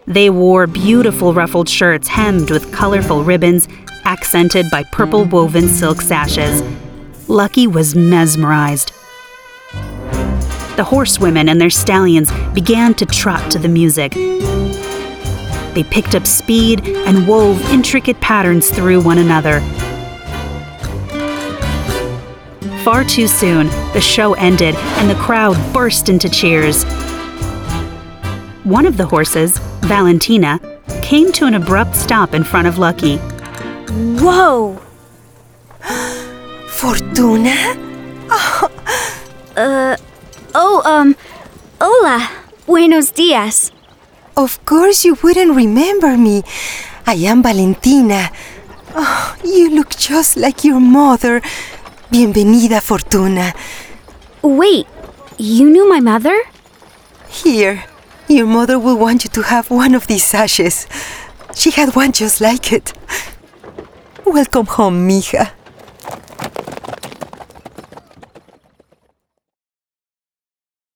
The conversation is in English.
They wore beautiful ruffled shirts hemmed with colorful ribbons, accented by purple woven silk sashes. Lucky was mesmerized. The horsewomen and their stallions began to trot to the music. They picked up speed and wove intricate patterns through one another. Far too soon, the show ended and the crowd burst into cheers. One of the horses, Valentina, came to an abrupt stop in front of Lucky. Whoa! Fortuna? Hola. Buenos dias. Of course you wouldn't remember me. I am Valentina. Oh, you look just like your mother. Bienvenida, Fortuna. Wait, you knew my mother? Here, your mother will want you to have one of these sashes. She had one just like it. Welcome home, mija.